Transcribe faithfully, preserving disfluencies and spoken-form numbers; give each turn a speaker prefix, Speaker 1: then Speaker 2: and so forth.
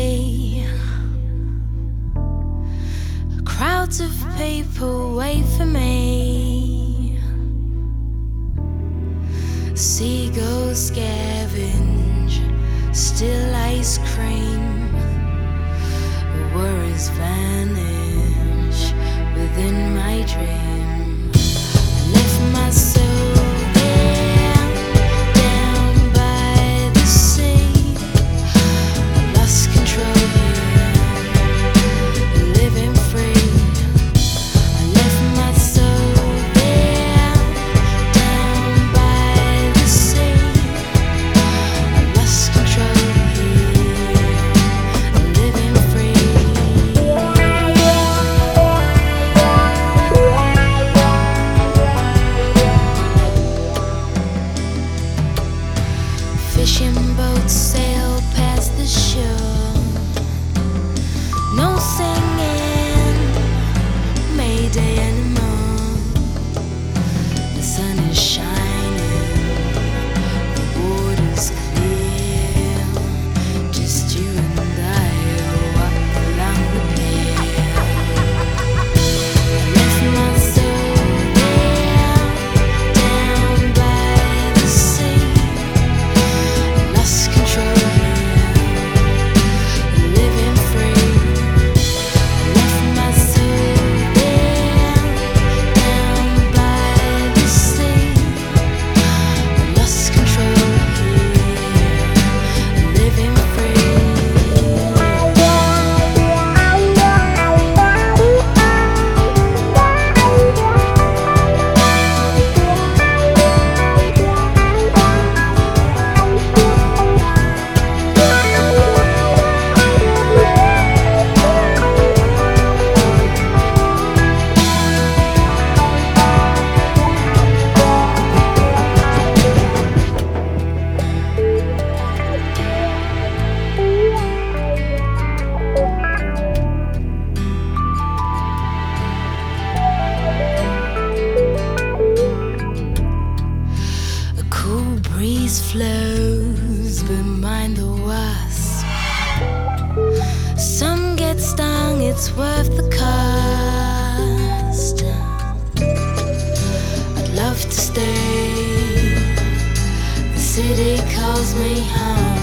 Speaker 1: day. Crowds of people wait for me. Seagulls scavenge still ice cream. Worries vanish within my dream. I left my soul there, down by the sea. I lost control here, living free. I left my soul there, down by the sea. I lost control here, living free. Fishing boats sail past the shore. No singing Mayday anymore. The sun is shining, the water's clear. Just you and I walk along the pier. I left my soul there, down by the sea. Lost control here, living free. I left my soul there, down by the sea. Lost control here, living free. A cool breeze flows behind the wasp. Some get stung, it's worth the cost. I'd love to stay. The city calls me home.